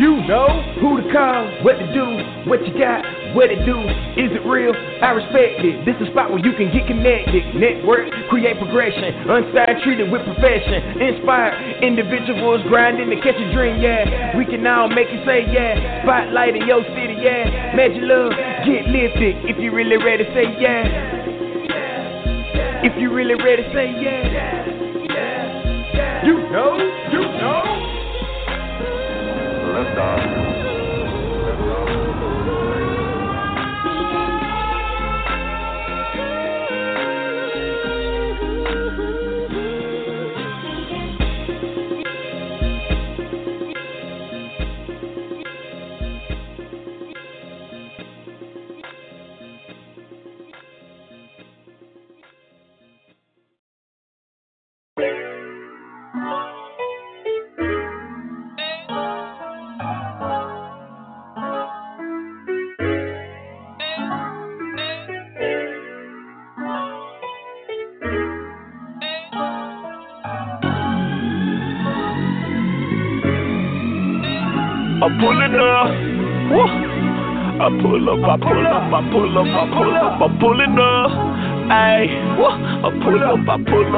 You know who to call, what to do, what you got, what it do. Is it real? I respect it. This is a spot where you can get connected, network, create progression, unsigned, treated with profession, inspired individuals grinding to catch a dream. Yeah, we can all make it say yeah. Spotlight in your city. Yeah, Magic Love, get lifted if you really ready. Say yeah. If you really ready, say yeah. You know. Let's go. I'm pulling up. Woo. I pull up. I'm pulling up. Ayy. I pull up. I'm pulling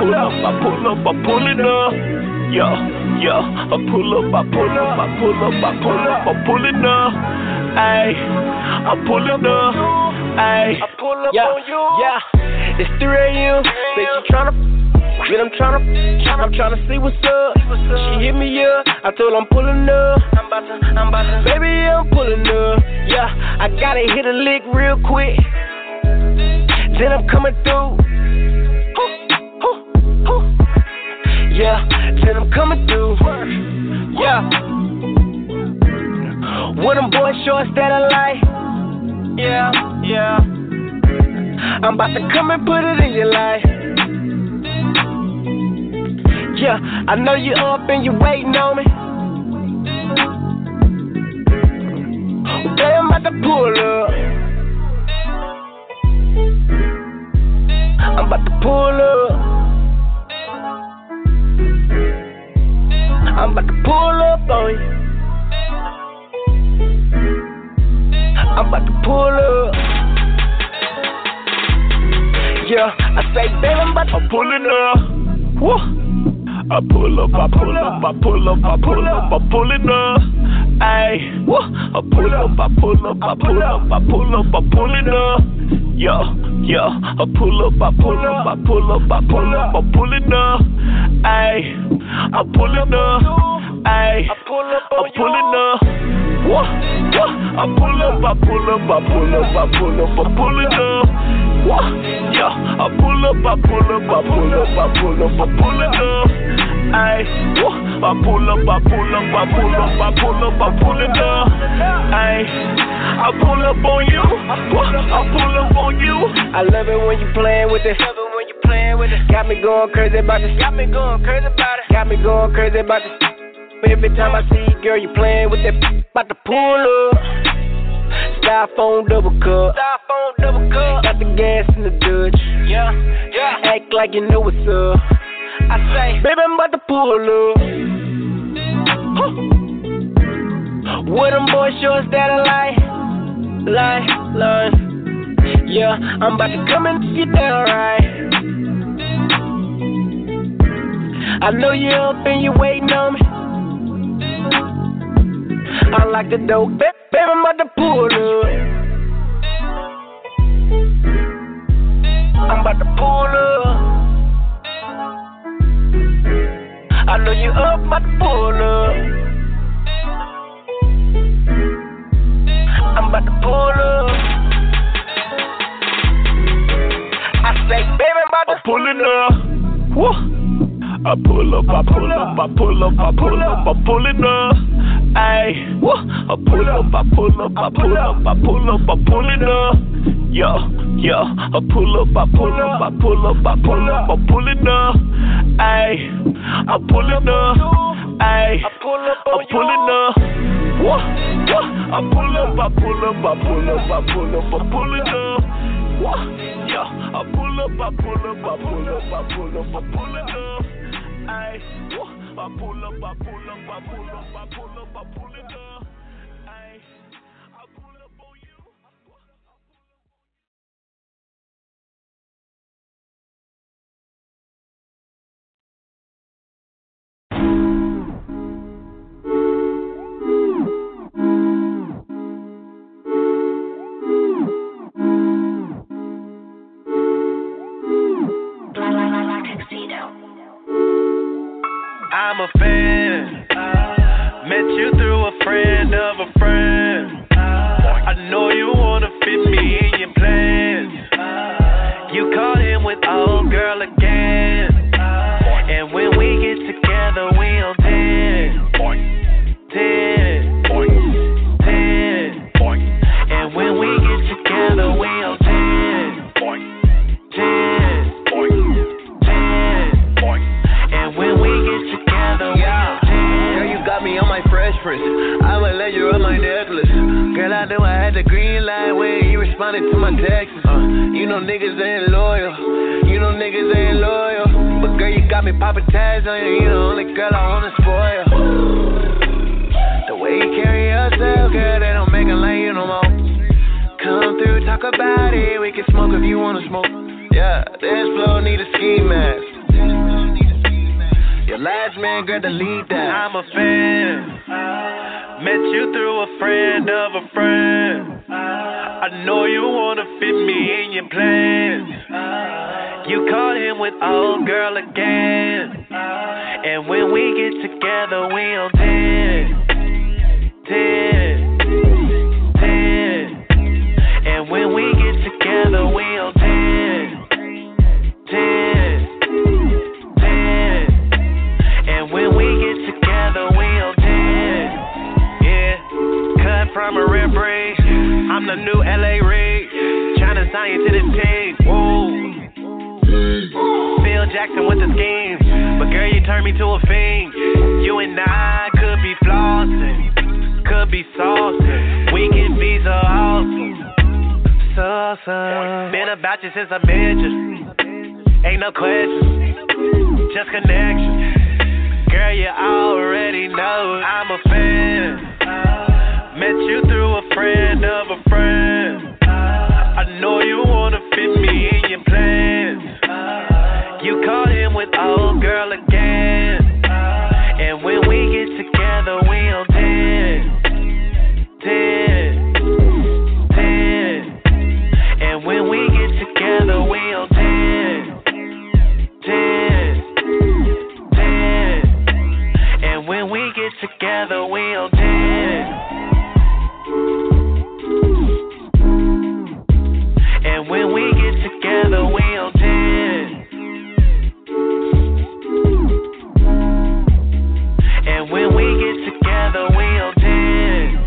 up. Yeah. I pull up. I'm pulling up. Ayy. I'm pulling up. Ayy. I pull up on you. Yeah. It's 3 a.m. Bitch, you tryna. Then I'm tryna see what's up. She hit me up, I told her I'm pulling up. I'm about to, baby, I'm pulling up. Yeah, I gotta hit a lick real quick. Then I'm coming through. Yeah, then I'm coming through. Yeah, one of them boy shorts that I like. Yeah. I'm about to come and put it in your life. Yeah, I know you up and you waiting on me. Okay, I'm about to pull up. I'm about to pull up. I'm about to pull up on you. I'm about to pull up. Yeah, I say, baby, I'm about to pull it up. Woo. I pull up. I'm pulling up. Ayy, I pull up. I'm pulling up. Yeah, I pull up. I'm pulling up. Ayy, I'm pulling up. Ayy, I'm pulling up. What? I pull up. I'm pulling up. What? Yeah, I pull up. I'm pulling up. Ayy, I pull up. I'm pulling up. Ayy, I pull up on you. I love it when you playing with it. Got me going crazy about this. Every time I see you, girl, you playing with that. About to pull up. Styrofoam double cup. Got the gas in the Dutch. Yeah. Act like you know what's up. I say, baby, I'm about to pull up. With them boy shorts that I like. Yeah, I'm about to come and get down right. I know you up and you waiting on me. I like the dope, baby, I'm about to pull up. I'm about to pull up. I know you up, about to pull up. I'm about to pull up. I say, baby, I'm about to pull it up. Woo. I pull up. I'm pulling up. Ayy, I pull up. I'm pulling up. Yeah, I pull up. I'm pulling up. Ayy, I'm pulling up. Ayy, I'm pulling up. What? I pull up. I'm pulling up. What? Yeah, I pull up. I'm pulling up. Ayy, I pull up, I pull up, I pull up, I pull up, I pull it up. Ay, I pull up on you. I'm a fan. Met you through a friend of a friend. I know you wanna fit me in your plans. You caught him with old girl again. And when we get together, we on 10. 10. 10. And when we get together, we on 10. 10. 10. And when we get together, we on 10. Girl, you got me on my fresh prince. I would let you rub my necklace. Girl, I knew I had the green light when you responded to my texts. You know niggas ain't loyal. You know niggas ain't loyal. But girl, you got me popping tags on you. You the only girl I wanna spoil. The way you carry yourself, girl, they don't make it like you no more. Come through, talk about it. We can smoke if you wanna smoke. Yeah, this flow need a ski mask. Your last man, girl, delete that. I'm a fan. Met you through a friend of a friend. I know you wanna fit me in your plans. You caught him with old girl again. And when we get together, we on 10. 10. 10. And when we get together, we on 10. 10. 10. And when we get together, we on 10. Yeah, cut from a rare breed. I'm the new LA Reid. Tryna sign you to the team. Whoa. Phil Jackson with the schemes. But girl, you turned me to a fiend. You and I could be flossing, could be saucing. We can be so awesome. So been about you since I met you. Ain't no question, just connection. Girl, you already know I'm a fan. Met you through a friend of a friend. I know you wanna fit me in your plans. You caught him with old girl again. And when we get together, we on 10. 10. 10. And when we get together, we on 10. 10. 10. And when we get together, we on 10. And when we get together, we on 10. And when we get together, we on 10.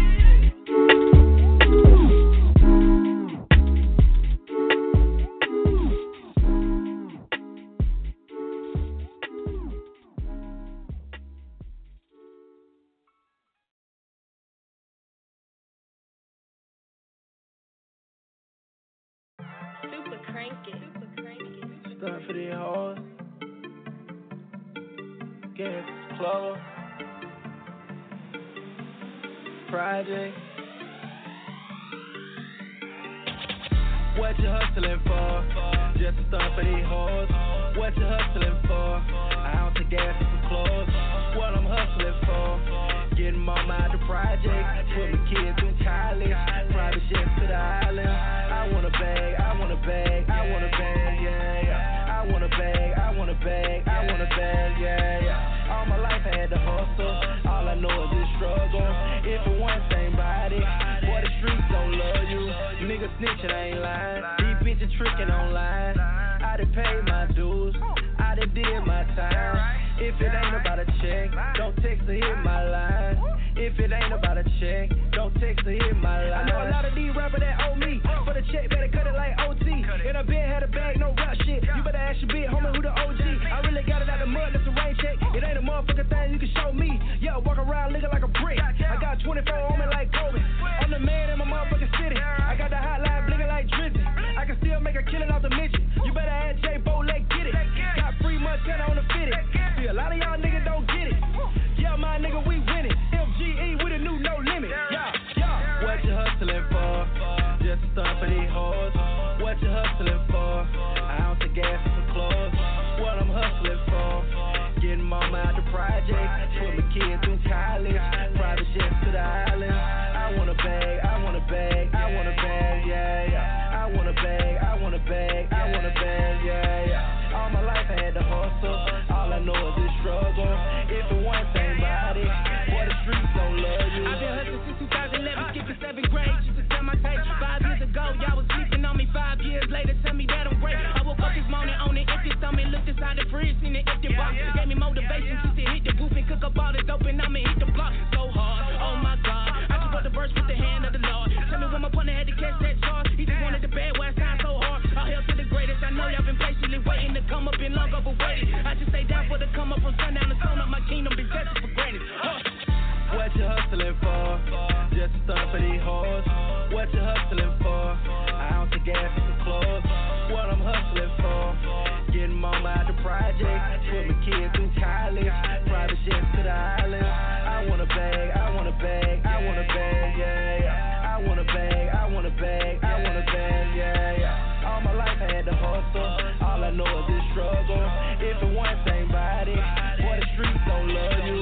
Super cranky. Stuff for the hoes. Get close. Friday. What you hustling for? Just a stuff for these hoes. What you hustling for? I don't take gas for some clothes. What I'm hustling for? Getting mama out the project. Put my kids in college. Private jets to the island. I want a bag, I want a bag, I want a bag, yeah, yeah. I want a bag, I want a bag, I want a bag, yeah, yeah. All my life I had to hustle. All I know is this struggle. If it one same body, boy, the streets don't love you. Niggas snitching, I ain't lying. These bitches tricking online. I done paid my dues. I done did my time. If it ain't about a check, don't text or hit my line. If it ain't about a check, don't text or hit my line. I know a lot of these rappers that owe me. For the check, better cut it like OT. And I been had a bag, no rap shit. You better ask your big homie who the OG. I really got it out the mud, that's a rain check. It ain't a motherfucking thing you can show me. Yeah, walk around looking like a brick. I got 24 on me like Kobe. I'm the man in my motherfucking city. I got the hotline blinking like Drizzy. I can still make a killing off the mission. You better ask J Bo, let get it. Got free Montana on the fitted. See, a lot of y'all niggas don't Put my kids through college, private jets to the islands. I want a bag, I want a bag, I want a bag, yeah, yeah. I want a bag, I want a bag, I want a bag, yeah, yeah. All my life I had to hustle, all I know is this struggle. If it one thing about it, boy, the streets don't love you. I've been hustling since 2011, skipping 7th grade, just to tell my tape. 5 years ago, y'all was sleeping on me. 5 years later, tell me that I'm great. I woke up this morning on an empty stomach, looked inside the fridge, seen an empty box. Gave me motivation just to hit the booth and cook up all this dope, and I'ma hit the block so hard. Oh my God, I just wrote the verse with the hand of the Lord. Tell me when my partner had to catch that charge. He just wanted the bad where I signed so hard. All hail to the greatest. I know y'all been patiently waiting to come up and long overweighted. I just stay down for the come up from sundown to sun up. My kingdom been tested for granted. What you hustling for? Just a stunt for these hoes. What you hustling for? An ounce of gas and some clothes. What I'm hustling for? Getting mama out the project. Put my kids through college. Private jets to the islands. I want a bag, I want a bag, I want a bag, yeah, yeah. I want a bag, I want a bag, I want a bag, yeah, yeah. All my life I had to hustle. All I know is this struggle. If it one thing about it, boy, the streets don't love you.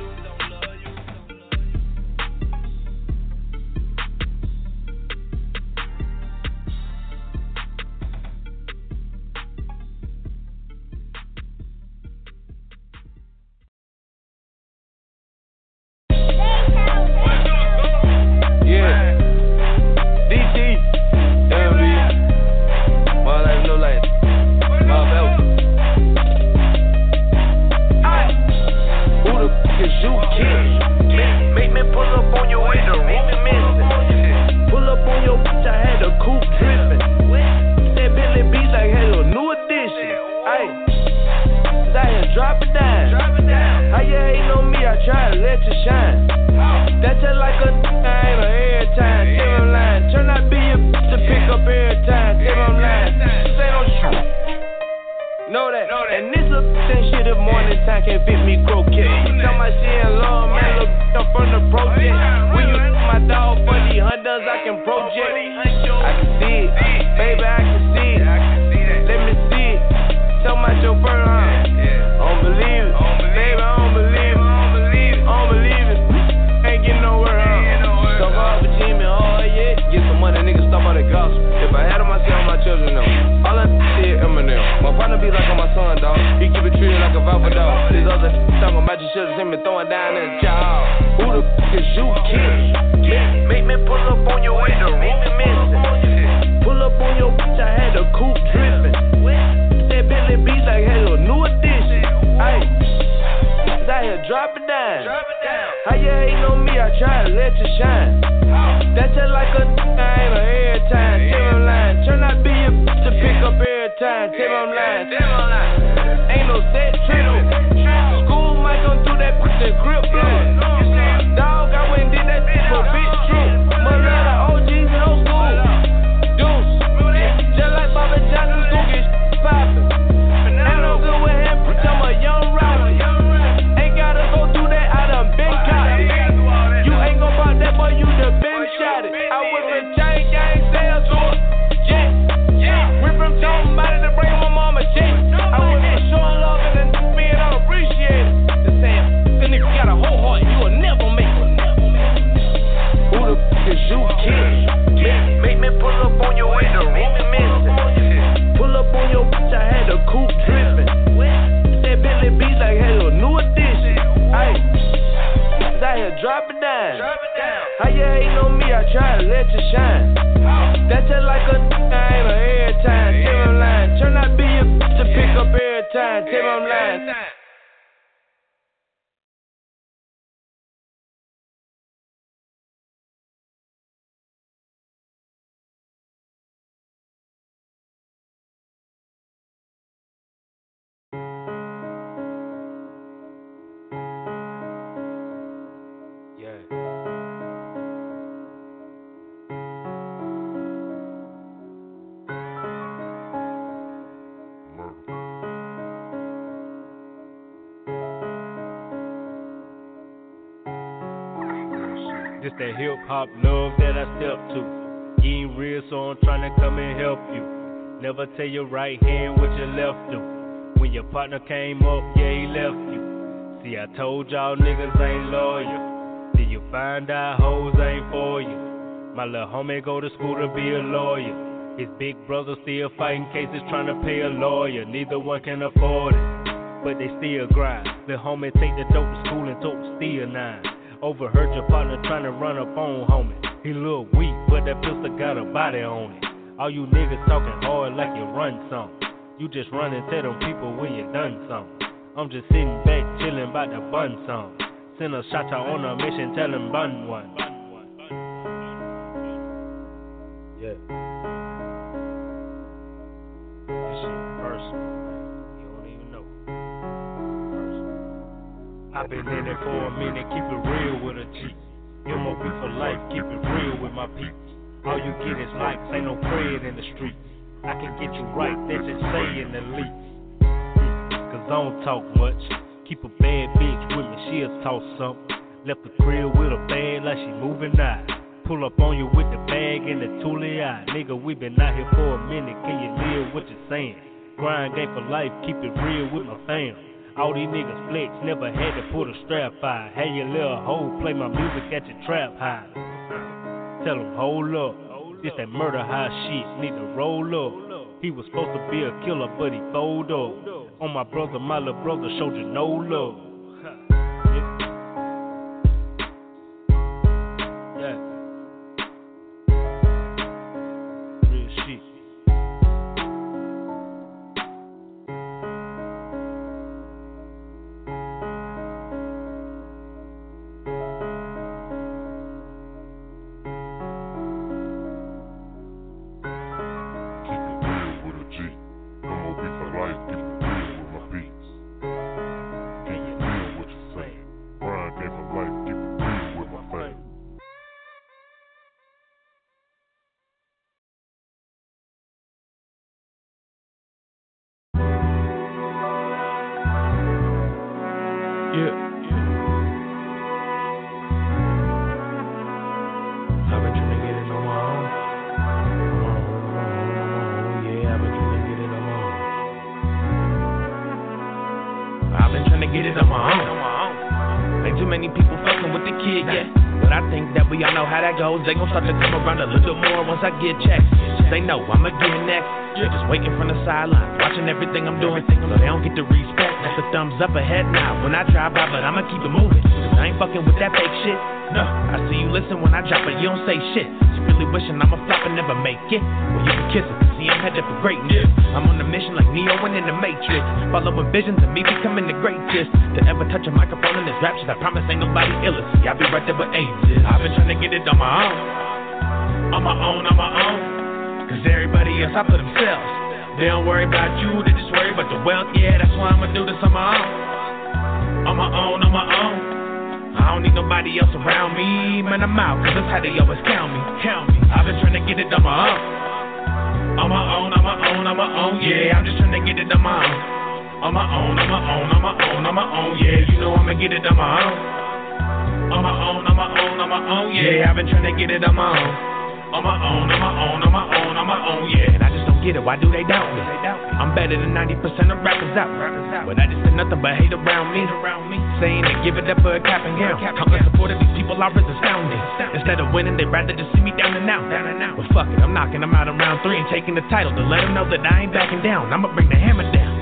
Just that hip-hop love that I step to. You ain't real, so I'm tryna come and help you. Never tell your right hand what your left do. When your partner came up, yeah, he left you. See, I told y'all niggas ain't loyal. Till you find out hoes ain't for you. My little homie go to school to be a lawyer. His big brother still fighting cases trying to pay a lawyer. Neither one can afford it, but they still grind. The homie take the dope to school and tote the steel 9. Overheard your partner trying to run up on homie. He look weak, but that pistol got a body on it. All you niggas talking hard like you run something. You just run and tell them people when you done something. I'm just sitting back chilling about to bun some. Send a shot out on a mission, tell him bun one. Yeah. This shit personal, man. You don't even know. Personal. I've been in it for a minute, keep it real with a G. MOB for life, keep it real with my peeps. All you get is likes, ain't no bread in the streets. I can get you right, they just say in the leaks. Cause I don't talk much. Keep a bad bitch with me, she'll talk something. Left the crib with a bag like she moving out. Pull up on you with the bag and the toolie eye. Nigga, we been out here for a minute, can you live what you're saying? Grind game for life, keep it real with my fam. All these niggas flex, never had to put a strap by. Had your little hoe play my music at your trap high. Tell him, hold up, this that murder high shit, need to roll up. He was supposed to be a killer, but he fold up. On my brother, my little brother showed you no love. Yeah. Real shit. They gon' start to come around a little more once I get checked. They know I'ma get next. They just waiting from the sideline, watching everything I'm doing, so they don't get the respect. That's a thumbs up ahead now when I drive by, but I'ma keep it moving. Cause I ain't fucking with that fake shit. No, I see you listen when I drop it, you don't say shit. She really wishing I'ma flop and never make it. Well, you can kiss it, see I'm headed for greatness. I'm on a mission like Neo and in the Matrix. Following visions of me becoming the greatest. To ever touch a microphone in this rap shit, I promise ain't nobody illest. I'll be right there with ages. I've been trying to get it on my own. On my own, on my own. Cause everybody else out for themselves. They don't worry about you, they just worry about the wealth. Yeah, that's why I'ma do this on my own. On my own, on my own. I don't need nobody else around me. Man, I'm out, cause that's how they always count me. I've been trying to get it on my own. On my own, on my own, on my own. Yeah, I'm just trying to get it on my own. On my own, on my own, on my own, on my own. Yeah, you know I'ma get it on my own. On my own, on my own, on my own. Yeah, I've been trying to get it on my own. On my own, on my own, on my own, on my own. Yeah, and I just don't get it. Why do they doubt me? I'm better than 90% of rappers out. But I just said nothing but hate around me. Saying they give it up for a cap and gown. How unsupportive these people are is astounding. Instead of winning, they'd rather just see me down and out. But fuck it, I'm knocking them out in round 3 and taking the title to let them know that I ain't backing down. I'ma bring the hammer down.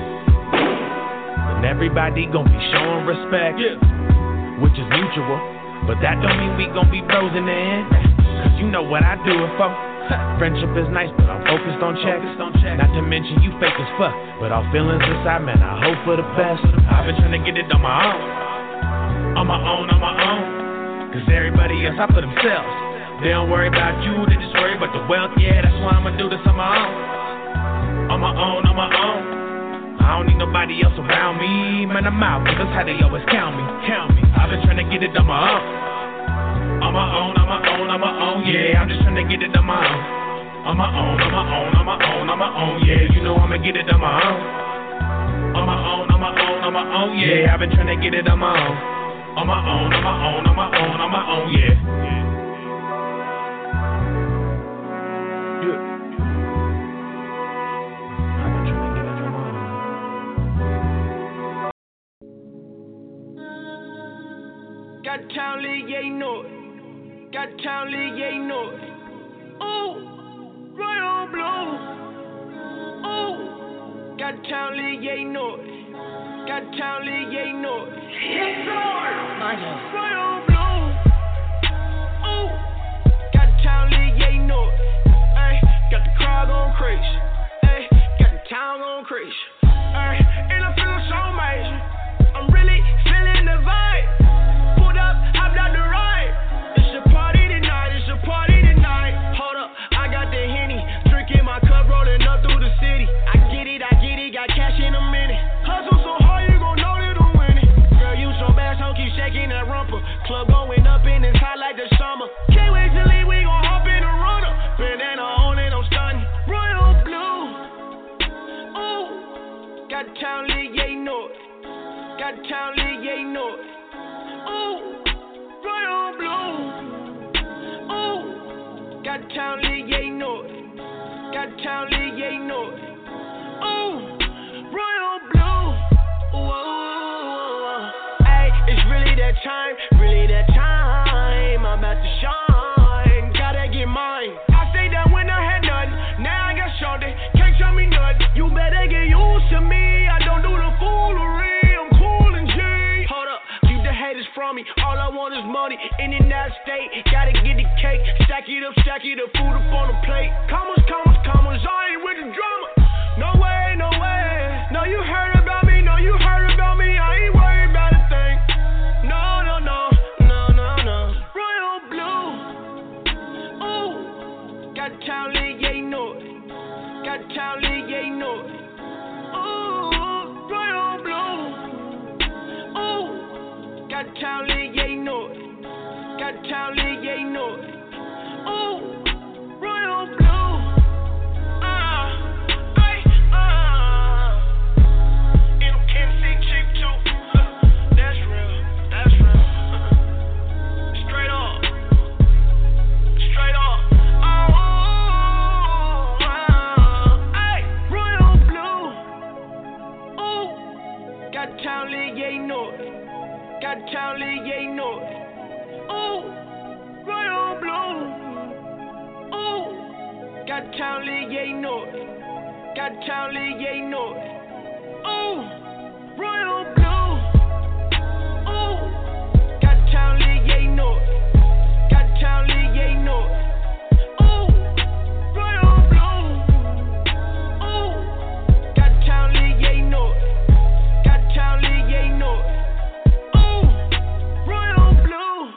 And everybody gon' be showing respect, which is mutual. But that don't mean we gon' be bros in the end. Cause you know what I do it for. Friendship is nice, but I'm focused on checks. Not to mention you fake as fuck, but all feelings inside, man, I hope for the best. I've been trying to get it on my own. On my own, on my own. Cause everybody else out for themselves. They don't worry about you, they just worry about the wealth. Yeah, that's why I'ma do this on my own. On my own, on my own. I don't need nobody else around me. Man, I'm out, cause that's how they always count me. I've been trying to get it on my own. On my own, on my own, on my own. Yeah, I'm just trying to get it on my own. On my own, on my own, on my own, on my own. Yeah, you know I'ma get it on my own. On my own, on my own, on my own. Yeah, I've been trying to get it on my own. On my own, on my own, on my own, on my own. Yeah. Got town lit, yeah, you know it. Got town lit, yeah, you know it. Ooh, royal blue. Ooh, got town lit, yeah, you know it. Got town lit, yeah, you know it. It's on. Royal blue. Ooh, got town lit, yeah, you know it. Ay, got the crowd going crazy. Ay, got the town going crazy. Ay, and I'm feeling so amazing. I'm really feeling the vibe. Pulled up, hopped out the ride. It's a party tonight, it's a party tonight. Hold up, I got the Henny. Drinking my cup, rolling up through the city. I get it, got cash in a minute. Hustle so hard, you gon' know that I'm winning. Girl, you so bad, so keep shaking that rumper. Club going up and it's hot like the summer. Can't wait to leave, we gon' hop in the runner. Bandana on and I'm stunning. Royal blue. Ooh, got town lit, yeah, you know it. Got town lit, yeah, you know it. Ooh, royal blue. Ooh, got town lit, yeah, you know it. Got town lit, yeah, you know it. Ooh, royal blue. Whoa, hey, it's really that time, really that time. I'm about to shine, gotta get mine. I say that when I had none, now I got something. Can't tell me nothing. You better get used to me. I don't do the foolery. I'm cool and G. Hold up, keep the haters from me. All I want is money in the United States. Gotta get the cake, stack it up, food up on the plate. Commas, commas, commas. I ain't with the drama. No way, no way. No, you heard about me. No, you heard about me. I ain't worried about a thing. No, no, no, no, no, no. Royal blue. Ooh, got town lit, yeah, you know it. Got town lit, yeah, you know it. Ooh, royal blue. Ooh, got town lit, yeah, you know it. Got town lit, yeah, you know it. Ooh, royal blue. And I'm Kansas cheap too. That's real, that's real. Straight up, straight up. Hey, royal blue. Ooh, got town lit, yeah, you know it. Got town lit, yeah, you know it. Ooh, royal blue. Ooh, got town lit, yeah, you know it. Got town lit, yeah, you know it. Ooh, royal blue. Ooh, got town lit, yeah, you know it. Got town lit, yeah, you know it. Ooh, royal blue. Ooh, got town lit, yeah, you know it. Got town lit, yeah, you know it. Ooh, royal blue.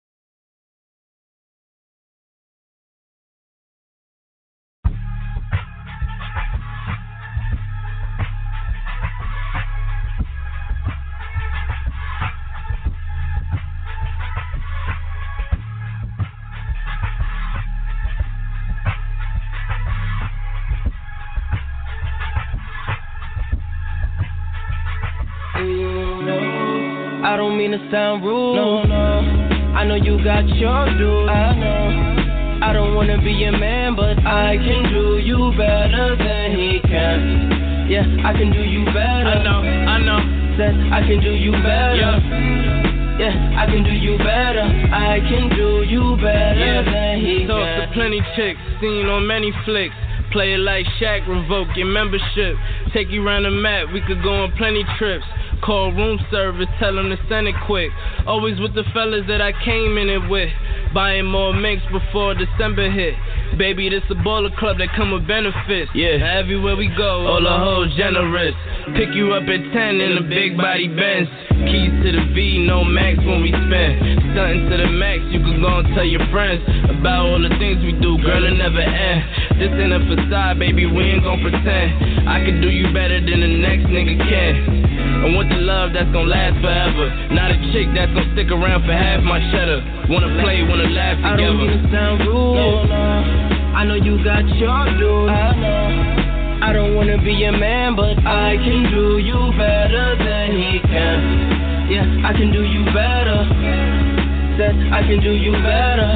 I don't mean to sound rude. No, no. I know you got your dude. I know. I don't wanna be your man, but I can do you better than he can. Yeah, I can do you better. I know. Said I can do you better. Yeah, I can do you better. I can do you better than he can. Talk to plenty chicks, seen on many flicks. Play it like Shaq, revoke your membership. Take you round the map, we could go on plenty trips. Call room service, tell them to send it quick. Always with the fellas that I came in it with. Buying more minks before December hit. Baby, this a baller club that come with benefits. Yeah, everywhere we go, all the hoes generous. Pick you up at 10 in a big body Benz. Keys to the V, no max when we spend. Stunting to the max, you can go and tell your friends about all the things we do, girl, it never end. This ain't a facade, baby, we ain't gon' pretend. I can do you better than the next nigga can. I want the love that's gon' last forever. Not a chick that's gon' stick around for half my cheddar. Wanna play, wanna laugh together. I don't mean to sound rude, no. I know you got your dude. I know. I don't wanna be your man, but I can do you better than he can. Yeah, I can do you better. Said I can do you better.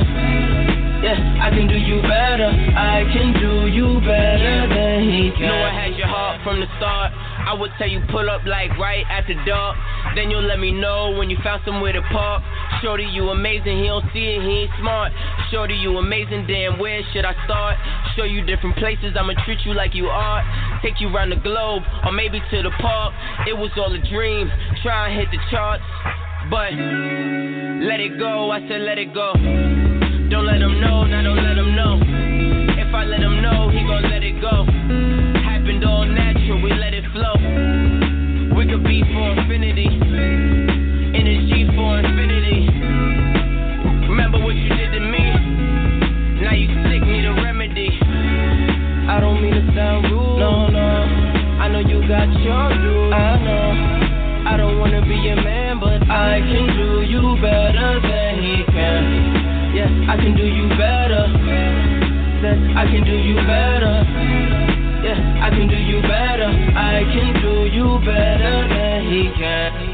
Yeah, I can do you better. I can do you better than he can. Know I had your heart from the start. I would tell you pull up like right after dark. Then you'll let me know when you found somewhere to park. Shorty, you amazing, he don't see it, he ain't smart. Shorty, you amazing, damn, where should I start? Show you different places, I'ma treat you like you are. Take you around the globe, or maybe to the park. It was all a dream, try and hit the charts. But, let it go, I said let it go. Don't let him know, now don't let him know. If I let him know, he gon' let it go. Happened all natural, we let it flow. We could be for infinity, energy for infinity. Remember what you did to me, now you sick, need a remedy. I don't mean to sound rude, no, I know you got your dues, I know. I don't wanna be your man, but I can do you better than he can. Yeah, I can do you better. Said I can do you better. Yeah, I can do you better. I can do you better than he can.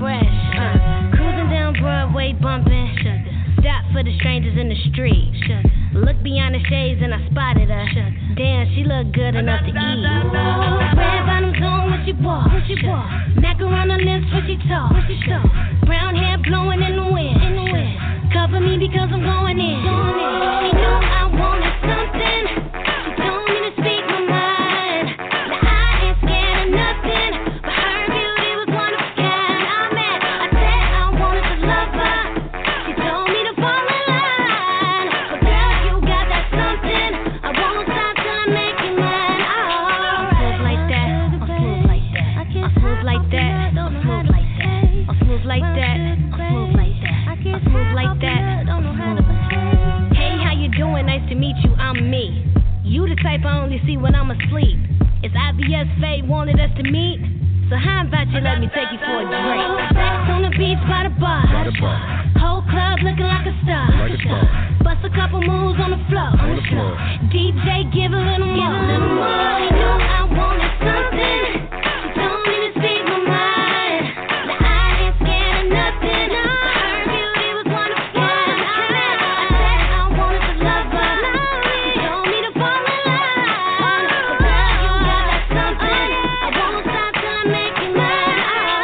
fresh. Cruising down Broadway, bumping. Stop for the strangers in the street. Look beyond the shades and I spotted her. Damn, she look good enough to eat. Red bottoms on when she walk. Macaroni lips when she talk. Brown hair blowing in the wind. Cover me because I'm going in. She knew I wanted something. She told me to speak my mind. Now I ain't scared of nothing, but her beauty was one of a kind. I'm mad. I said I wanted to love her. She told me to fall in line. But girl, you got that something. I won't stop till I make you mine. Oh, smooth like that. I'm smooth like that. I'm smooth like that. I'm smooth like that. I'm smooth like that. I'm smooth like that. I'm smooth like that. Hey, how you doing? Nice to meet you. I'm me. You the type I only see when I'm asleep. It's obvious fate wanted us to meet. So how about you let me take you for a drink? Sex on the beach by the bar. Whole club looking like a star. Bust a couple moves on the floor. DJ give a little more. She knew I wanted something. She told me to speak my mind. Now I ain't scared of nothing. Her beauty was one of a kind. I said I wanted to love her. She told me to fall in line. But girl, you got that something. I won't stop till I make you mine.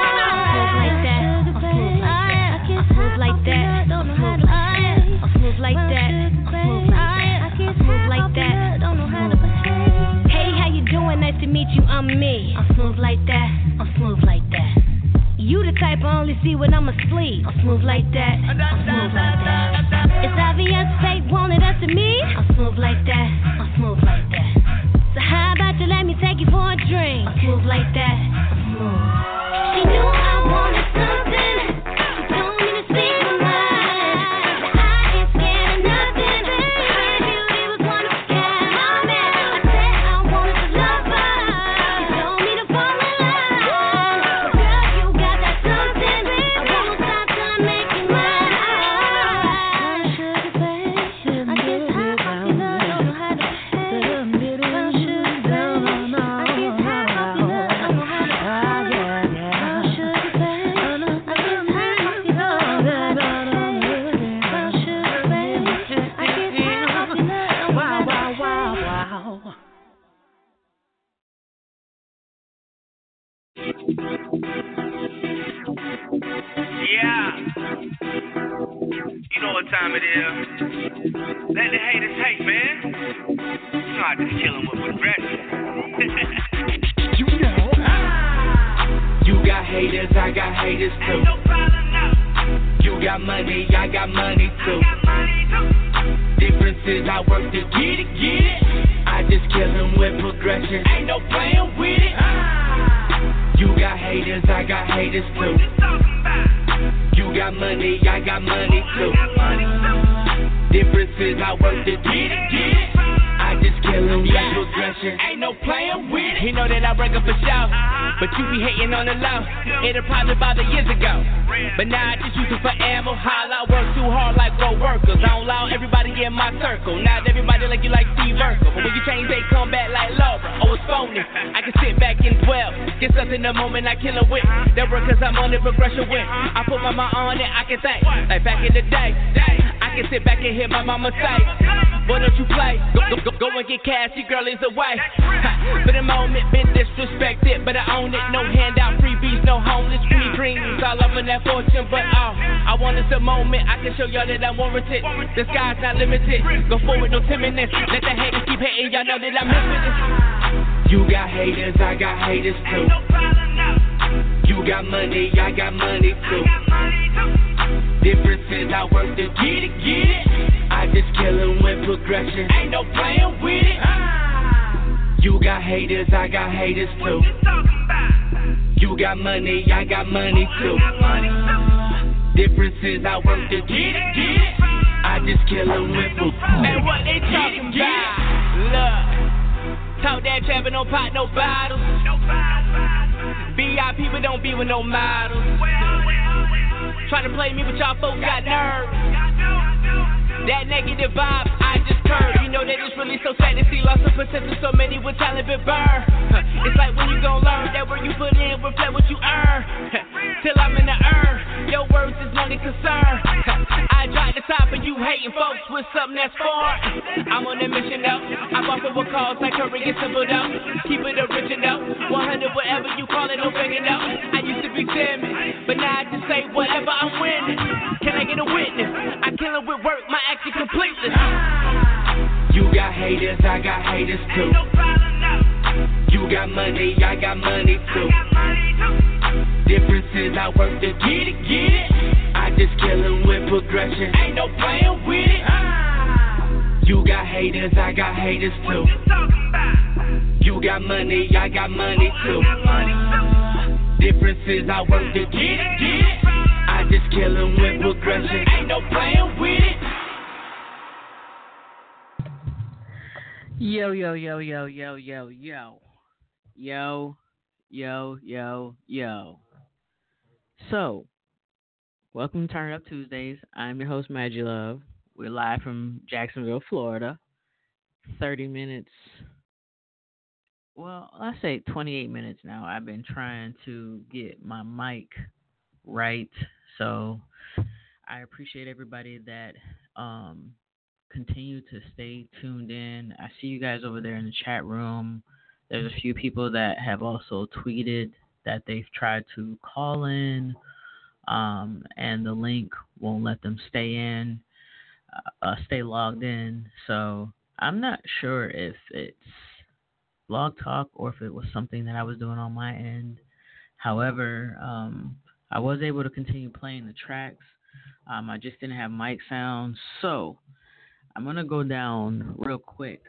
I'm smooth like that. I'm smooth like that. I'm smooth like that. Hey, how you doing? Nice to meet you. I'm me. I'm smooth like that. I'm smooth like that. You the type I only see when I'm asleep. I'm smooth like that. I'm smooth like that. It's obvious fate wanted us to meet. I'm smooth like that. I'm smooth like that. So how about you let me take you for a drink? I'm smooth like that. I'm smooth. She knew I wanted something. She told me to speak my mind. Now I ain't scared of nothing. Her beauty was one of a kind. I'm mad. I said I wanted to love her. She told me to fall in line. But girl, you got that something. I won't stop till I make you mine. Sugar babe, I get high off your love. Don't know how to behave. Brown sugar babe, I get high off your love. Don't know how to behave. Brown sugar babe, I get high off your love. Brown sugar babe, I get high off your love. Wow. Yeah. You know what time it is. Let the haters hate, man. You know I just chillin' with progression. You know. You got haters, I got haters too. Ain't no problem now. You got money, I got money too. Difference is I work to get it. I just kill them with progression. Ain't no playing with it. You got haters, I got haters too. You got money, I got money too. Difference is I work to get it. I just kill them with progression. Ain't no playing with it. You know that I break up a show, but you be hating on the low. It'll probably bother years ago, but now I just use it for ammo. Holla, I work too hard like road workers. I don't allow everybody in my circle. Not everybody like you like Steve Urkel, but when you change, they come back like Laura. Oh, it's phony. I can sit back and dwell. Get something the moment I kill it with. That work cause I'm on the progression with. I put my mind on it, I can think. Like back in the day, I can sit back and hear my mama say, why don't you play? Go and get cash, your girl is away. For the moment, been disrespected, but I own it. No handout, freebies, no homeless, free dreams. All up in that fortune, but I want is a moment. I can show y'all that I'm warranted. The sky's not limited. Go forward, no timidness. Let the haters keep hating, y'all know that I'm missing this. You got haters, I got haters too. You got money, I got money too. Difference is I work to get it. I just kill them with progression. Ain't no playing with it. You got haters, I got haters too. You got money, I got money too. Difference is I work to get it. I just kill them with progression. And what they talking about? Look, talk that trapping, no pot, no bottles. VIP, but don't be with no models. Try to play me, but y'all folks got nerves. That negative vibe, I just curve. You know that it's really so sad to see lots of potential. So many with talent but burn. It's like when you gon' learn that where you put in reflect what you earn. Till I'm in the earth. is money concerned. I drive the top and you hating folks with something that's foreign. I'm on a mission though. I bought for what calls like Curry and Simple though. Keep it original. 100 whatever you call it, don't figure it out. I used to be timid, but now I just say whatever I'm winning. Can I get a witness? I kill it with work, my action completeness. You got haters, I got haters too. You got money, I got money too. Difference is I work to get it. I just kill it with progression. Ain't no playing with it. You got haters, I got haters too. You got money, I got money too. Difference is I work to get it. I just kill it with progression. Ain't no playing with it. Yo. So, welcome to Turn Up Tuesdays. I'm your host, Maggie Love. We're live from Jacksonville, Florida. 30 minutes. Well, let's say 28 minutes now. I've been trying to get my mic right. So, I appreciate everybody that continue to stay tuned in. I see you guys over there in the chat room. There's a few people that have also tweeted that they've tried to call in, and the link won't let them stay logged in. So I'm not sure if it's Blog Talk or if it was something that I was doing on my end. However, I was able to continue playing the tracks. I just didn't have mic sound, so I'm going to go down real quick.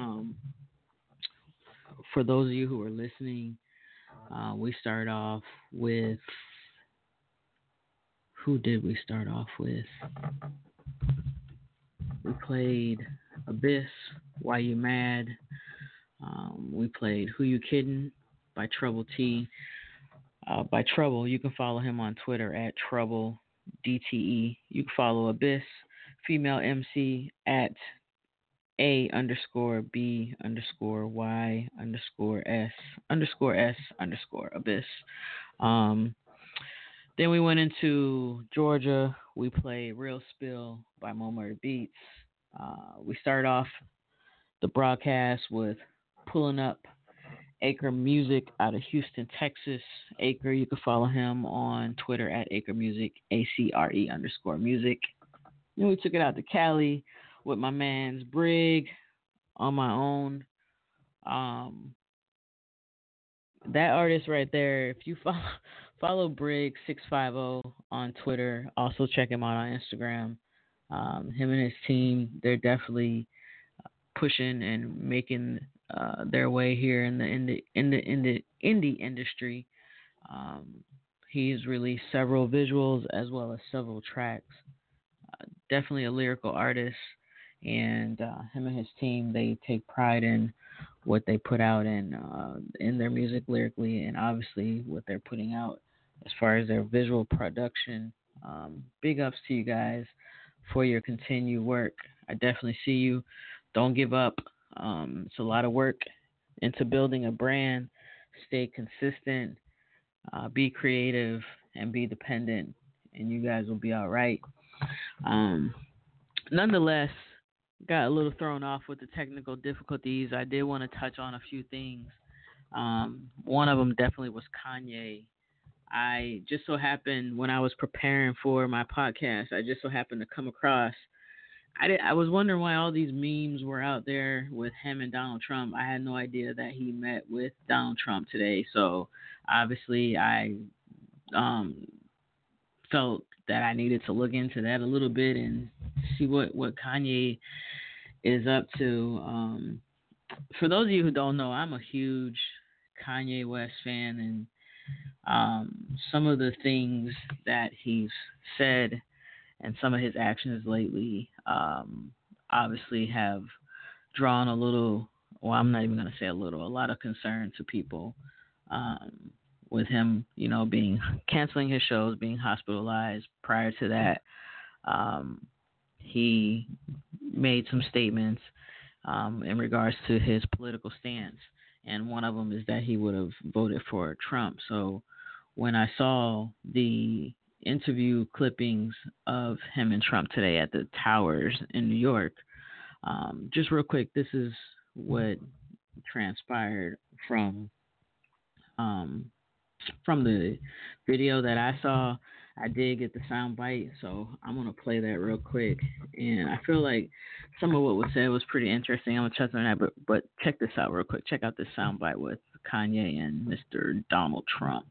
For those of you who are listening, we start off with... Who did we start off with? We played Abyss, Why You Mad? We played Who You Kiddin' by Trouble T. By Trouble, you can follow him on Twitter at TroubleDTE. You can follow Abyss, female MC, at A_B_Y_S_Abyss. Then we went into Georgia. We played Real Spill by Mo Murder Beats. We started off the broadcast with Pulling Up Acre Music out of Houston, Texas. Acre, you can follow him on Twitter at Acre Music, ACRE_music. Then we took it out to Cali with my man's Brig on my own. That artist right there, if you follow Brig 650 on Twitter, also check him out on Instagram. Him and his team, they're definitely pushing and making their way here in the indie industry. He's released several visuals as well as several tracks. Definitely a lyrical artist, and him and his team, they take pride in what they put out in their music lyrically, and obviously what they're putting out as far as their visual production. Big ups to you guys for your continued work. I definitely see you. Don't give up. It's a lot of work into building a brand. Stay consistent, be creative, and be dependent, and you guys will be all right. Nonetheless, got a little thrown off with the technical difficulties. I did want to touch on a few things. One of them definitely was Kanye. I just so happened, when I was preparing for my podcast, I just so happened to come across, I was wondering why all these memes were out there with him and Donald Trump. I had no idea that he met with Donald Trump today. So obviously I felt that I needed to look into that a little bit and see what Kanye is up to. For those of you who don't know, I'm a huge Kanye West fan, and some of the things that he's said and some of his actions lately obviously have drawn a lot of concern to people, with him, canceling his shows, being hospitalized. Prior to that, he made some statements in regards to his political stance, and one of them is that he would have voted for Trump. So when I saw the interview clippings of him and Trump today at the Towers in New York. Just real quick, this is what transpired from the video that I saw. I did get the sound bite, so I'm going to play that real quick. And I feel like some of what was said was pretty interesting. I'm going to touch on that, but check this out real quick. Check out this sound bite with Kanye and Mr. Donald Trump.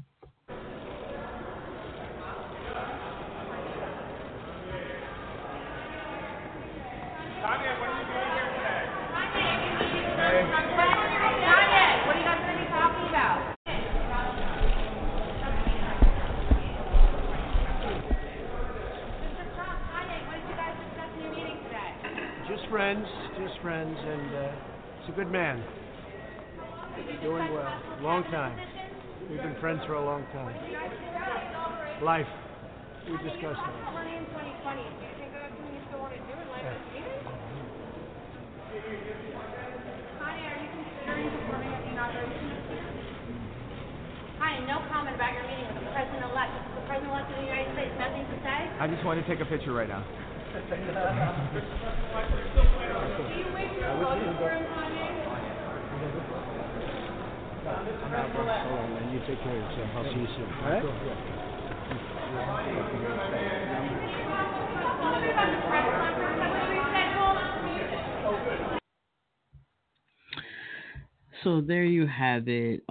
Friends, and he's a good man. Doing well. Long time. We've been friends for a long time. Life. We discussed life. Money in 2020. Do you think that's something you still want to do in life? Kanye, are you considering performing at the inauguration this year? Kanye, no comment about your meeting with the president-elect. The president-elect of the United States, nothing to say? I just want to take a picture right now. Do you wish you were voting for him, Kanye? And you take care of yourself. I'll see you soon. All right? So there you have it.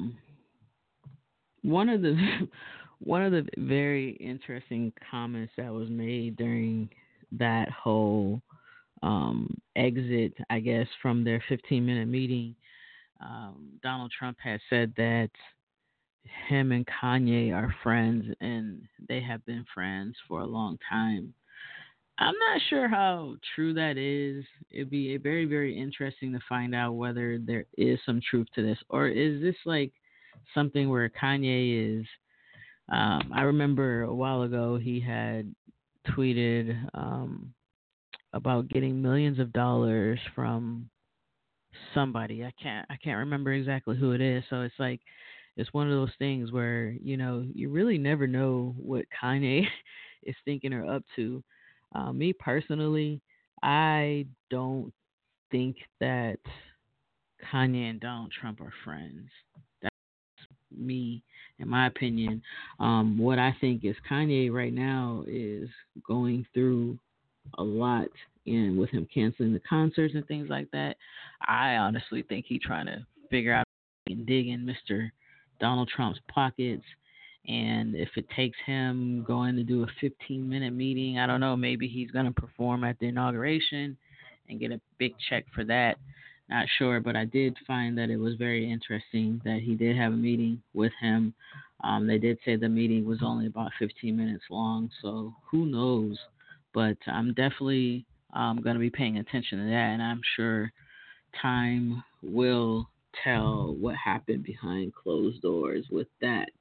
One of the very interesting comments that was made during that whole exit, I guess, from their 15-minute meeting, Donald Trump had said that him and Kanye are friends and they have been friends for a long time. I'm not sure how true that is. It'd be very, very interesting to find out whether there is some truth to this, or is this like something where Kanye is, I remember a while ago he had tweeted about getting millions of dollars from somebody. I can't remember exactly who it is. So it's like, it's one of those things where, you know, you really never know what Kanye is thinking or up to. Me personally, I don't think that Kanye and Donald Trump are friends. That's me, in my opinion. What I think is Kanye right now is going through a lot, and with him canceling the concerts and things like that, I honestly think he's trying to figure out and dig in Mr. Donald Trump's pockets. And if it takes him going to do a 15-minute meeting, I don't know, maybe he's going to perform at the inauguration and get a big check for that. Not sure, but I did find that it was very interesting that he did have a meeting with him. They did say the meeting was only about 15 minutes long, so who knows? But I'm definitely going to be paying attention to that, and I'm sure time will tell what happened behind closed doors with that.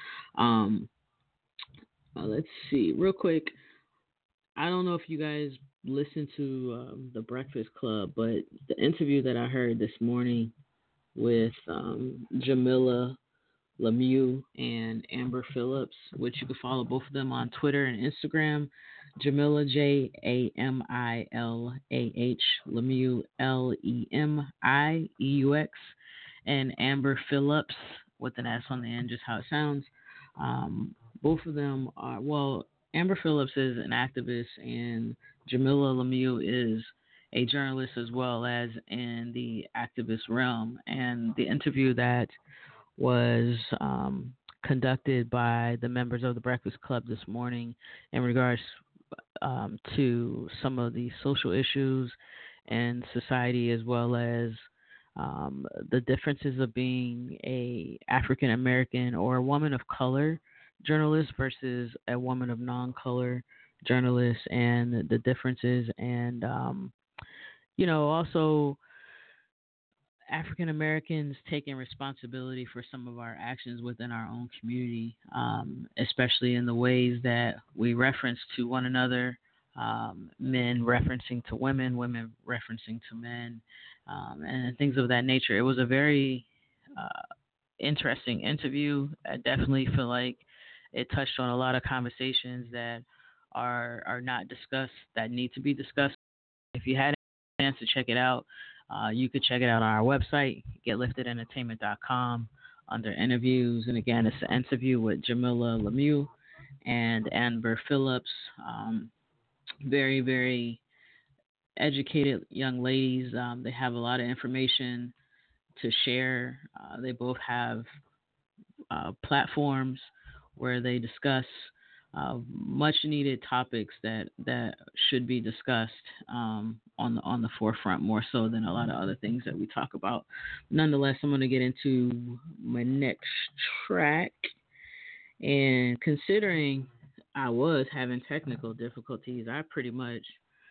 Let's see, real quick. I don't know if you guys listen to The Breakfast Club, but the interview that I heard this morning with Jamila Lemieux and Amber Phillips, which you can follow both of them on Twitter and Instagram. Jamila, Jamillah, Lemieux, Lemieux, and Amber Phillips with an S on the end, just how it sounds. Both of them are, well, Amber Phillips is an activist and Jamila Lemieux is a journalist as well as in the activist realm. And the interview that was conducted by the members of the Breakfast Club this morning in regards to some of the social issues in society, as well as the differences of being a African American or a woman of color journalist versus a woman of non-color journalist, and the differences, and also African Americans taking responsibility for some of our actions within our own community, especially in the ways that we reference to one another, men referencing to women, women referencing to men, and things of that nature. It was a very interesting interview. I definitely feel like it touched on a lot of conversations that are not discussed, that need to be discussed. If you had a chance to check it out, you could check it out on our website, getliftederentertainment.com, under interviews. And again, it's an interview with Jamila Lemieux and Amber Phillips. Very, very educated young ladies. They have a lot of information to share. They both have platforms where they discuss much needed topics that should be discussed on the forefront, more so than a lot of other things that we talk about. Nonetheless, I'm going to get into my next track. And considering I was having technical difficulties, I pretty much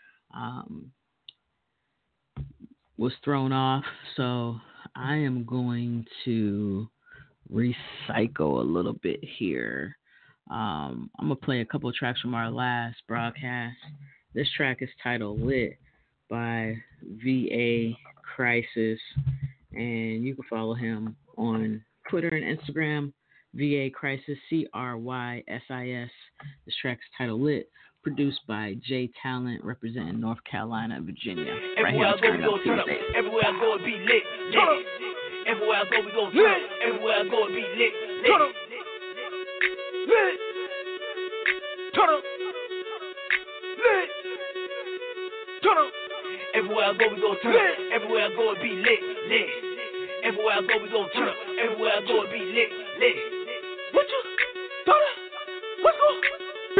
was thrown off. So I am going to recycle a little bit here. I'm going to play a couple of tracks from our last broadcast. This track is titled Lit by VA Crisis, and you can follow him on Twitter and Instagram, VA Crisis, CRYSIS. This track is titled Lit, produced by J Talent, representing North Carolina and Virginia. Right here on Turn Up Tuesday. Everywhere I go, it be lit. Everywhere I go, we gon' turn up. Everywhere I go, it be lit. Turn up. Lit. Turn up. Lit. Turn up. Everywhere I go, we gon' turn up. Everywhere I go, it be lit. Everywhere I go, we gon' turn up. Everywhere I go, it be lit. What you? Turn up. What's going? Be?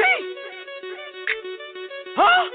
Huh?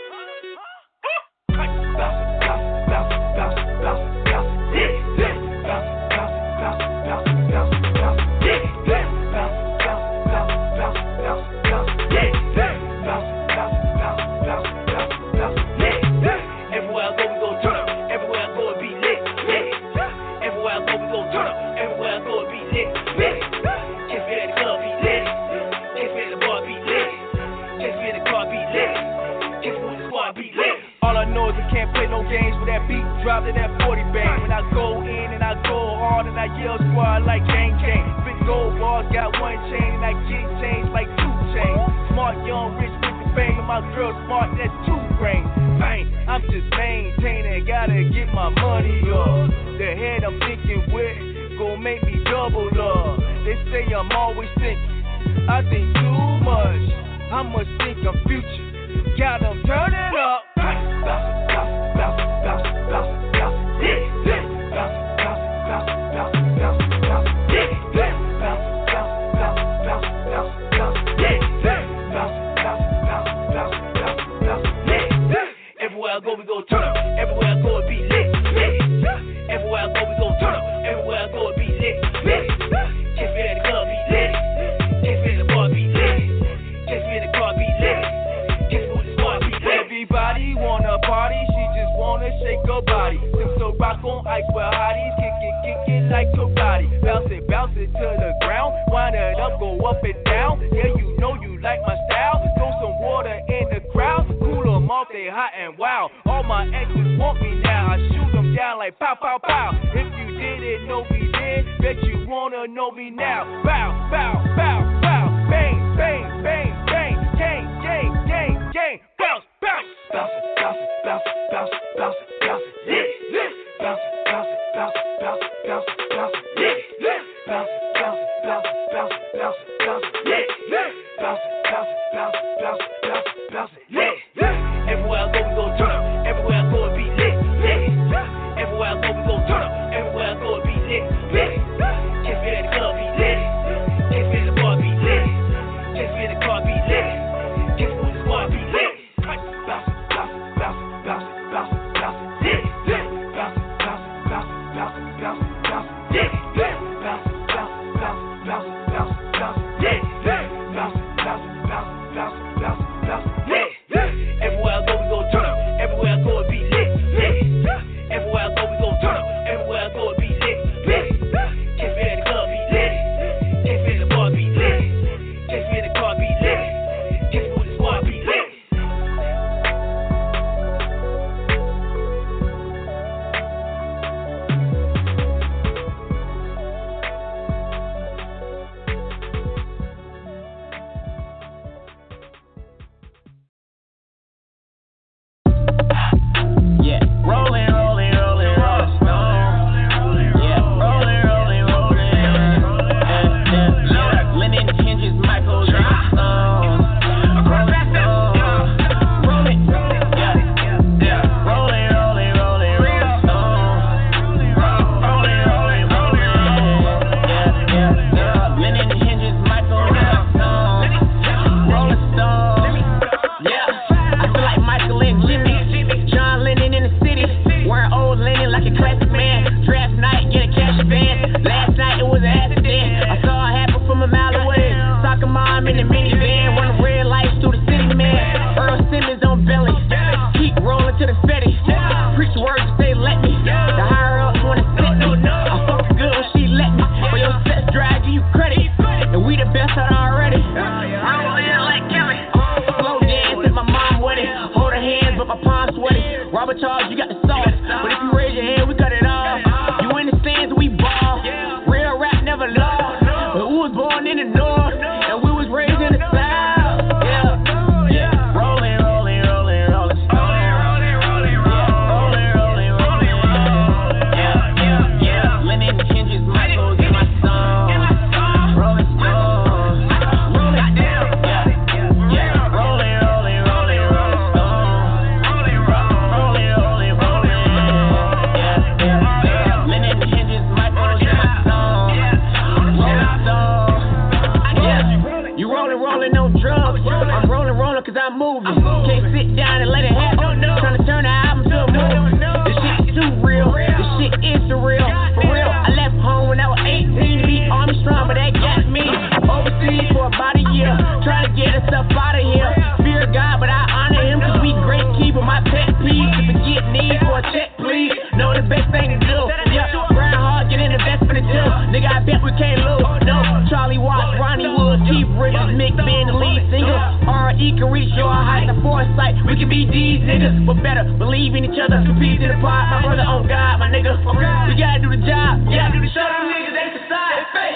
Dropped in that 40 bang. When I go in and I go hard and I yell squad like gang gang. Big gold bars, got one chain and I get changed like 2 chains. Smart, young, rich with the fame, and my girl smart, that's 2 brains. Bang, I'm just maintaining, gotta get my money up. The head I'm thinking with gon' make me double up. They say I'm always thinking, I think too much. I must think I'm future. Got them turning up. Everywhere I go, we gon' turn up. Everywhere I go, it be lit. Everywhere I go, we gon' turn up. Everywhere I go, it be lit. Just feel the club be lit. Just feel the bar be lit. Just feel the car be lit. Just feel the squad be lit. Everybody wanna party, she just wanna shake her body. So rock on ice with hotties, kick it like karate. Bounce it to the ground, wind it up, go up and down. Yeah, you know you like my style. Throw some water in the crowd, cool them off, they hot and wild. All my exes want me now, I shoot them down like pow, pow, pow. If you didn't know me then, bet you wanna know me now. Bow, bow, bow, bow, bang, bang, bang, bang, gang, gang, gang, gang. Bounce, bounce, bounce, bounce, bounce, bounce, bounce, bounce, lit, lit. Bounce, bounce, bounce, bounce, bounce, bounce, lit, lit. Bounce, bounce, bounce, bounce, bounce, bounce, lit, lit. Bounce, bounce, bounce, bounce, bounce, bounce, lit, lit. Everywhere I go, we gon' turn up. Everywhere I go, it be lit, lit. Everywhere I go, we gon' turn up. Everywhere I go, it be lit, lit. Just feel the club be lit. Just feel the bar be lit. Just feel the car be lit. Just feel the squad be lit. Bounce, bounce, bounce, bounce, bounce, bounce, lit, lit. Bounce, bounce, bounce, bounce, bounce, bounce, lit, lit. Bounce, bounce, bounce, bounce, bounce, bounce, lit, lit. Bounce, bounce, bounce, bounce, bounce, bounce, lit, lit. Everywhere I go, we gon' turn. overcharged, you got the sauce. But if you raise your hand, we cut it off. You in the stands, we ball. Real rap never lost. But we was born in the north, and we was raised in the south. Yeah. Rolling, rolling, rolling, rolling stone. Rolling, rolling, rolling, rolling, rolling, rolling. Yeah. Lennon, Kendrick, Michaels in my song. Rolling stone. Rolling down. Yeah. Rolling, rolling, rolling, rolling stone. Rolling, rolling, rolling, rolling. Yeah. Lennon, Kendrick, Michaels in my song. Rolling stone. Yeah. You rolling on drugs. I'm rolling cause I'm moving. Can't sit down and let it happen. Trying to turn the album to a movie. This shit too real. This shit is surreal. For real, I left home when I was 18 to be army strong, but that got me overseas for about a year. Trying to get us up out of here. Fear God, but I honor him cause we great keeper. My pet peeve to forget need for a check, please. Know the best thing to do. Yeah, grind hard, get in the best for the deal. Nigga, I bet we can't lose. No, Charlie Watts, Ronnie Wood, Keith Richards, Mick Ben, the lead singer. R.E. can reach your height, the foresight. We can be these niggas, but better believe in each other. Compete to the part, my brother on God, my nigga. We gotta do the job, yeah. Show them niggas they decide.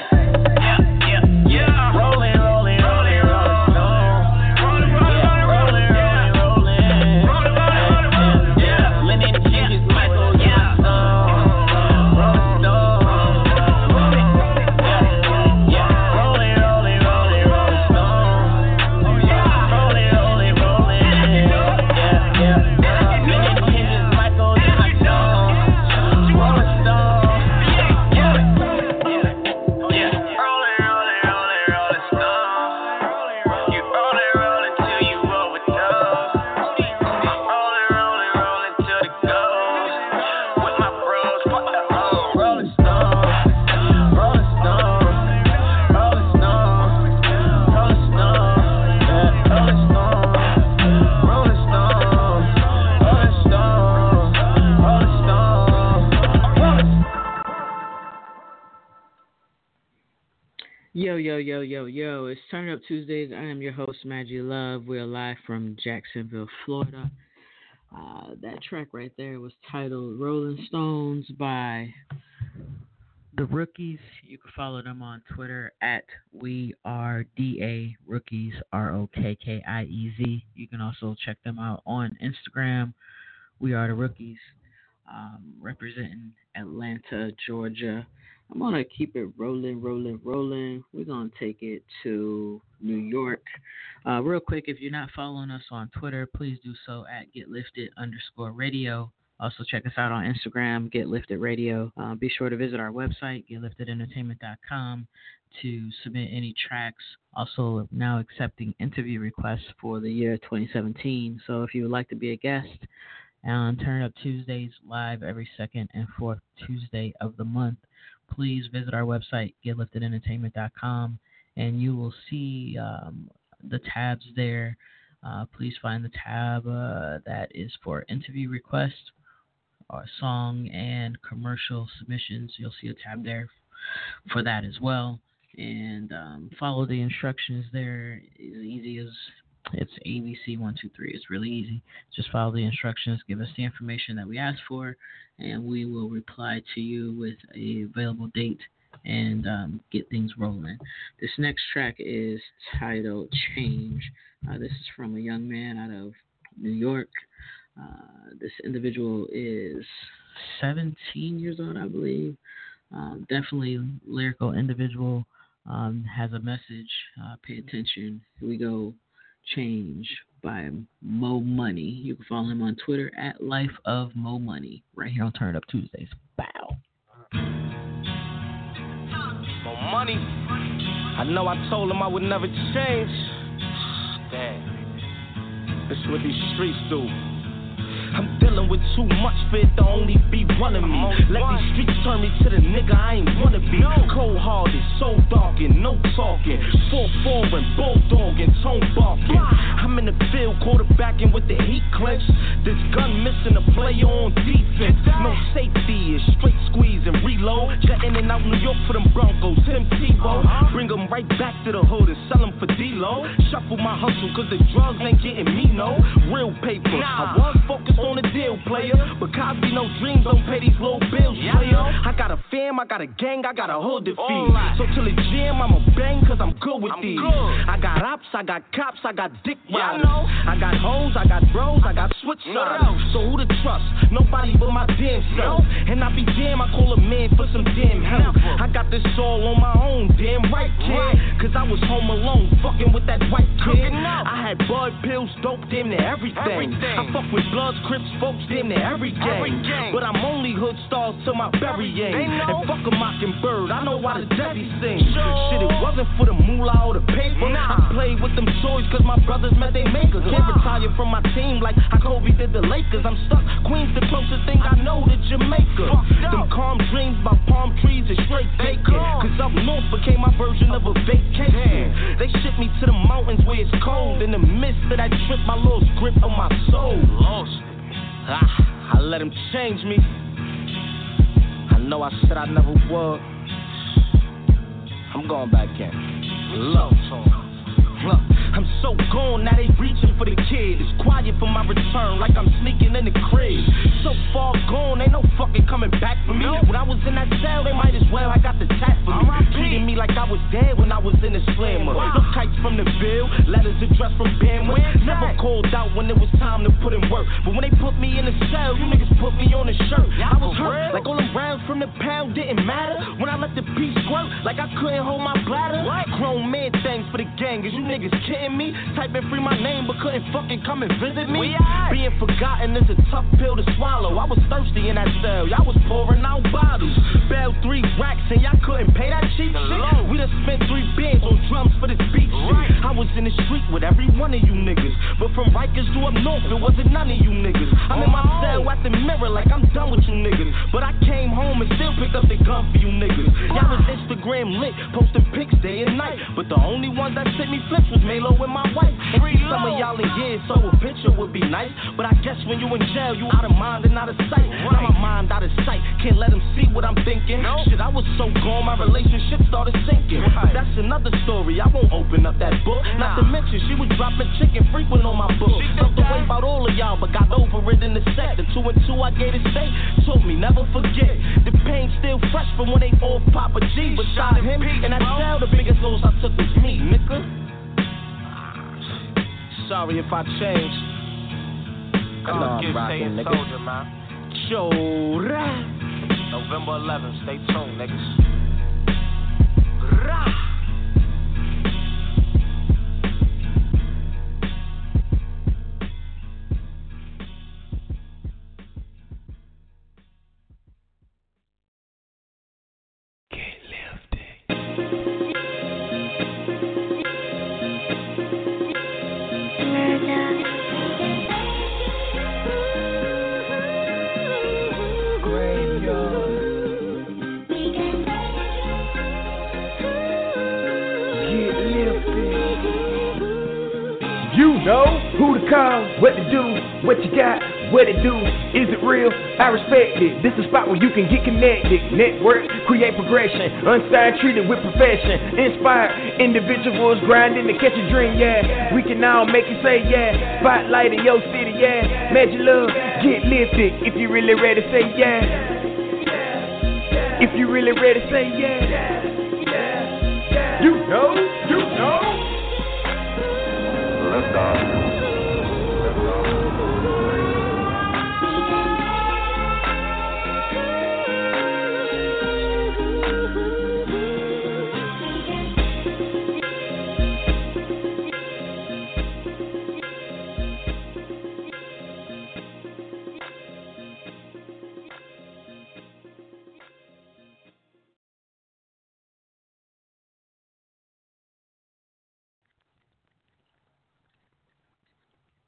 Yeah. Rolling, rolling, rolling, rolling stone. Rolling, rolling, rolling, rolling, rolling. Yeah. Lennon, Kendrick, Michael, yeah. Rolling stone. Rolling, yeah. Rolling, rolling, rolling, rolling stone. Rolling, rolling, rolling. Yeah. Lennon, Kendrick, Michael, yeah. Rolling stone. Yo, it's Turn Up Tuesdays. I am your host, Maggie Love. We're live from Jacksonville, Florida. That track right there was titled Rolling Stones by The Rookies. You can follow them on Twitter at WeAreDA Rookies, ROKKIEZ. You can also check them out on Instagram, We Are The Rookies, representing Atlanta, Georgia. I'm going to keep it rolling. We're going to take it to New York. Real quick, if you're not following us on Twitter, please do so at GetLiftedRadio. Also, check us out on Instagram, GetLiftedRadio. Be sure to visit our website, GetLiftedEntertainment.com, to submit any tracks. Also, now accepting interview requests for the year 2017. So if you would like to be a guest on Turn Up Tuesdays live every second and fourth Tuesday of the month, please visit our website, GetLiftedEntertainment.com, and you will see the tabs there. Please find the tab that is for interview requests, or song and commercial submissions. You'll see a tab there for that as well. And follow the instructions there. As easy as it's ABC123. It's really easy. Just follow the instructions. Give us the information that we asked for, and we will reply to you with a available date and get things rolling. This next track is titled Change. This is from a young man out of New York. This individual is 17 years old, I believe. Definitely lyrical individual. Has a message. Pay attention. Here we go. Change by Mo Money. You can follow him on Twitter at Life of Mo Money. Right here on Turn Up Tuesdays. Bow. Mo Money. I know I told him I would never change. Damn. This is what these streets do. I'm dealing with too much for it to only be one of me. Let these streets turn me to the nigga I ain't wanna be. Cold-hearted, so darkened, no talking. 4-4 and bulldogging, tone barking. I'm in the field, quarterbacking with the heat clenched. This gun missing a player on defense. No safety, it's straight squeeze and reload. Jetting in out New York for them Broncos, Tim Tebow. Bring them right back to the hood and sell them for D-Lo. Shuffle my hustle, cause the drugs ain't getting me no real paper. I was fucked focused on the deal, player. But Cosby, no dreams, don't pay these little bills, player. I got a fam, I got a gang, I got a hood to feed. So till the gym, I'ma bang, cause I'm good with these. I got ops, I got cops, I got dick riders. I got hoes, I got bros, I got switch siders. So who to trust? Nobody but my damn self. And I be damn, I call a man for some damn help. I got this all on my own, damn right, kid. Cause I was home alone, fucking with that white kid. I had bud, pills, dope, damn near everything. I fuck with Bloods, Crips, folks, damn near every gang. But I'm only hood stars till my burying. And fuck a Mockingbird, I know why the Debbie sing. Shit, it wasn't for the moolah or the paper. I played with them toys cause my brothers met they maker. Can't retire from my team like how Kobe did the Lakers. I'm stuck, Queens the closest thing I know to Jamaica. Them calm dreams by palm trees and straight bacon. Cause up north became my version of a vacation. They shipped me to the mountains where it's cold. In the midst of that trip, I lost grip on my soul. I let him change me. I know I said I never would. I'm going back in. Love talk. Look, I'm so gone, now they reaching for the kid. It's quiet for my return, like I'm sneaking in the crib. So far gone, ain't no fucking coming back for me. When I was in that cell, they might as well, I got the tap for me. Treating me like I was dead when I was in the slammer. No kites from the bill, letters addressed from Bandwidth. Never called out when it was time to put in work. But when they put me in the cell, you niggas put me on the shirt. I was hurt, like all them rounds from the pound didn't matter. When I let the piece squirt, like I couldn't hold my bladder. Grown man things for the gang, is you niggas kidding me? Typing free my name but couldn't fucking come and visit me. Being forgotten is a tough pill to swallow. I was thirsty in that cell, y'all was pouring out bottles. Bailed 3 racks and y'all couldn't pay that cheap shit. We done spent 3 bands on drums for this beat shit. I was in the street with every one of you niggas, but from Rikers to up north it wasn't none of you niggas. I'm in my cell at the mirror like I'm done with you niggas, but I came home and still picked up the gun for you niggas. Y'all was Instagram lit, posting pics day and night, but the only ones that sent me flips was Melo and my wife. And see some of y'all in years, so a picture would be nice, but I guess when you in jail, you out of mind and out of sight. Now my mind out of sight, can't let them see what I'm thinking. Shit, I was so gone, my relationship started sinking. But that's another story, I won't open up that book. Not to mention, she was dropping chicken frequent on my book. Felt the way about all of y'all, but got over it in the set. The 2 and 2 I gave it state, told me never forget. The pain still fresh from when they all Papa G. Beside him, and that cell, the biggest loss I took was me, nigga. Sorry if I changed. I know I'm rocking, nigga. Soldier, man. Chora. November 11th, stay tuned, niggas. Rah. Who to call, what to do, what you got, what it do, is it real? I respect it. This is a spot where you can get connected. Network, create progression, unsigned, treated with profession. Inspired individuals grinding to catch a dream, yeah. We can all make it say, yeah. Spotlight in your city, yeah. Magic love, get lifted. If you really ready, say, yeah. If you really ready, say, yeah. You know. Let's go.